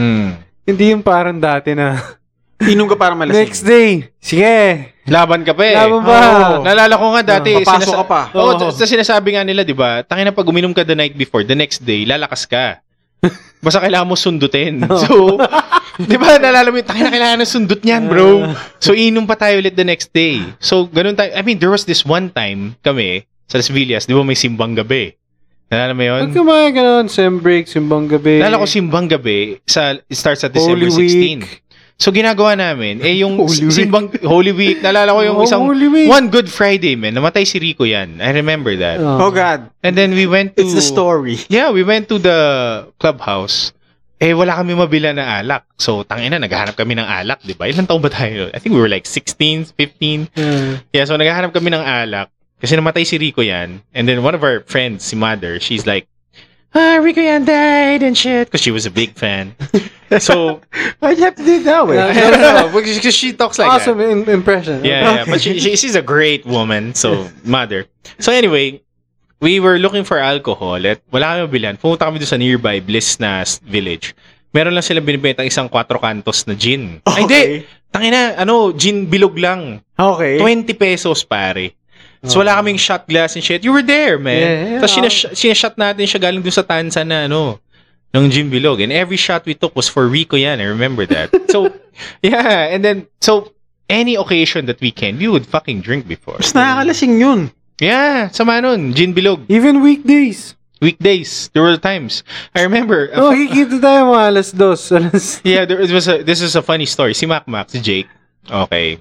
Hindi yung parang dati na Inom ka parang malasing. next day, sige, Laban ka pa eh. laban ba? Oo. Naalala ko nga dati, Papasok ka pa. Oo, Oo. sa sinasabi nga nila, di ba? Tangina, pag uminom ka the night before, the next day, lalakas ka. Basta kailangan mo sundutin. So, di ba, naalala mo yung, tangina, kailangan na sundot niyan, bro. So, inom pa tayo ulit the next day. So, ganun tayo. I mean, there was this one time kami, sa Las Villas, di ba may simbang gabi? Naalala mo yun? Pag kumain ka nun, sem break, simbang gabi. Naalala ko simbang gabi, it starts at December Holy 16. Week. So, ginagawa namin, yung Holy Week. simbang Holy Week, naalala ko yung Oh, isang, Holy Week. one Good Friday, man. Namatay si Rico yan. I remember that. Oh God. And then we went to... It's the story. Yeah, we went to the clubhouse. Wala kami mabila na alak. So, tangina, naghahanap kami ng alak, di ba? Ilang taon ba tayo? I think we were like 16, 15. Yeah, so naghahanap kami ng alak. Kasi namatay si Rico yan. And then one of our friends, si Mother, she's like, Rico yan died and shit. Because she was a big fan. So, Why'd you have to do it that way? no, because she talks like awesome that. impression. Yeah, but she's a great woman. So, Mother. So anyway, we were looking for alcohol at wala kami mabilan. Pumunta kami doon sa nearby Bliss na village. Meron lang sila binibenta isang 4 cantos na gin. Ay, hindi. Tangina, gin bilog lang. Okay. 20 pesos, pare. So wala kaming shot glass and shit. You were there, man. Yeah. Tapos sinashot natin siya galing doon sa tansa na ng gin bilog. And every shot we took was for Rico yan. I remember that. So, yeah. And then, so, any occasion that we can, we would fucking drink before. Mas nakakalasing yun. Yeah, sama nun. Gin bilog. Even weekdays. Weekdays. There were times. I remember. Kikita tayo mga alas 2. Yeah, this is a funny story. Si Mac, si Jake. Okay.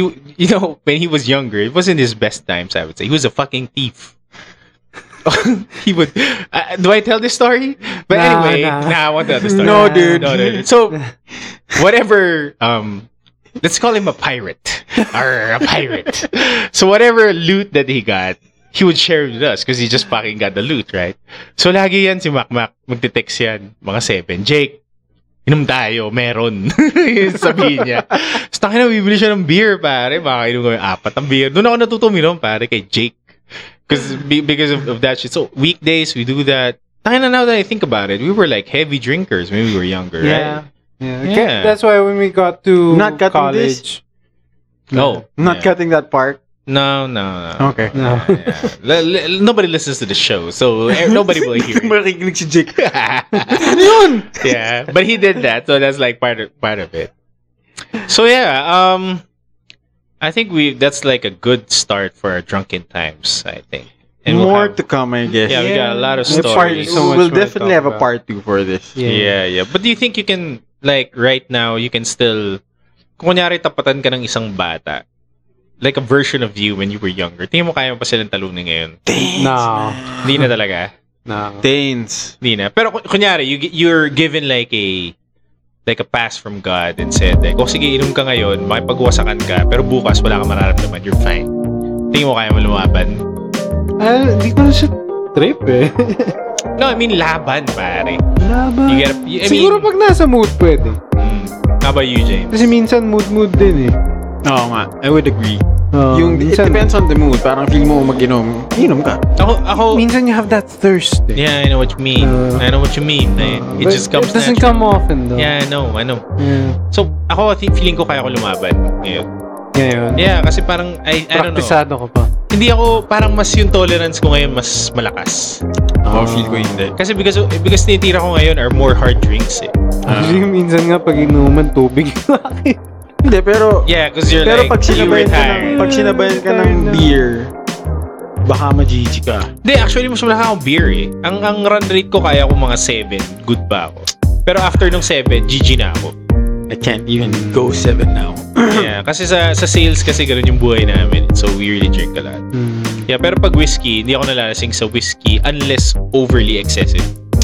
When he was younger, it wasn't his best times, I would say. He was a fucking thief. He would... do I tell this story? But anyway, I want to tell the story. No, dude. No. So, whatever... let's call him a pirate. Or a pirate. So, whatever loot that he got, he would share with us because he just fucking got the loot, right? So, lagi yan si Mac. Magte-text yan. Mga 7. Jake, inom tayo, meron. Sabihin niya. So, tangina, bibili siya ng beer, pare. Makakainom kami 4 ang beer. Doon ako natutuminom, pare, kay Jake. Because of that shit. So, weekdays, we do that. Tangina, now that I think about it, we were like heavy drinkers when we were younger, right? Yeah. That's why when we got to Not cutting college... No. Not cutting that part. No. Okay. No. Yeah. Nobody listens to the show, so nobody will hear it. Makikinig si Jake. Yeah, but he did that, so that's like part of it. So yeah, I think that's like a good start for our drunken times, I think. And More to come, I guess. Yeah, we got a lot of Yeah. stories. So much we'll more to definitely talk have a about. part 2 for this. Yeah. But do you think you can, like, right now, you can still, kung kunyari tapatan ka ng isang bata, like a version of you when you were younger, tingin mo kaya mo pa silang talunin ngayon? No. Hindi na talaga. No. Tains. Hindi na. Pero kunyari, you're given like a pass from God and said, like, sige, inom ka ngayon, makipagwasakan ka, pero bukas wala kang mararamdaman, you're fine. Tingin mo kaya mo lumaban? Hindi ko na siya trip eh. No, I mean laban, pare. Laban. Siguro pag nasa mood pwede. How about you, James? Kasi minsan mood din eh. Oo nga. I would agree. It minsan, depends on the mood. Parang feel mo mag-inom, inom ka. Ako, minsan you have that thirst eh. yeah, I know what you mean. I know what you mean. It But just comes it doesn't natural. come often though. Yeah, I know. Yeah. So, ako, feeling ko kaya ko lumaban ngayon. Ngayon. Yeah, kasi parang, I don't know. Praktisado ko pa. Hindi ako, parang mas yung tolerance ko ngayon mas malakas. Feel ko hindi. Kasi because tinitira ko ngayon are more hard drinks eh. Actually, minsan nga pag inuman tubig yung akin. Hindi, pero... Yeah, because you're Pero like, pag you sinabayan ka ng beer, baka ma-GG ka. Hindi, actually, mas malaki akong beer eh. Ang run rate ko kaya ko mga 7. Good pa ako. Pero after nung 7, GG na ako. I can't even go 7 now. Yeah, kasi sa sales kasi ganun yung buhay namin. So, we really drink a lot. Yeah, pero pag whiskey, hindi ako nalalasing sa whiskey unless overly excessive.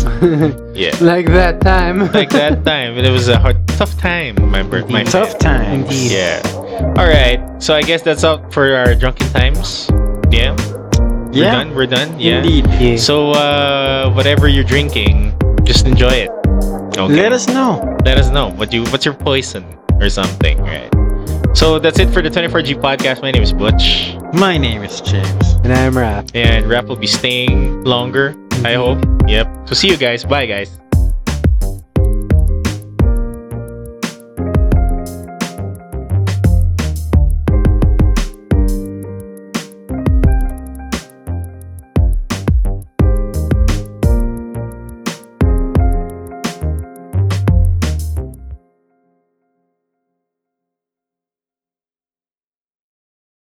Yeah. Like that time. Like that time. It was a tough time, my Tough times. Indeed. Yeah. All right. So I guess that's all for our drunken times. Yeah. We're done. Yeah. Indeed. Yeah. So whatever you're drinking, just enjoy it. Okay. Let us know. Let us know what's your poison or something, right? So that's it for the 24G podcast. My name is Butch, My name is James. And I'm Raph. and Rap will be staying longer, I hope. Yep. So see you guys. Bye, guys.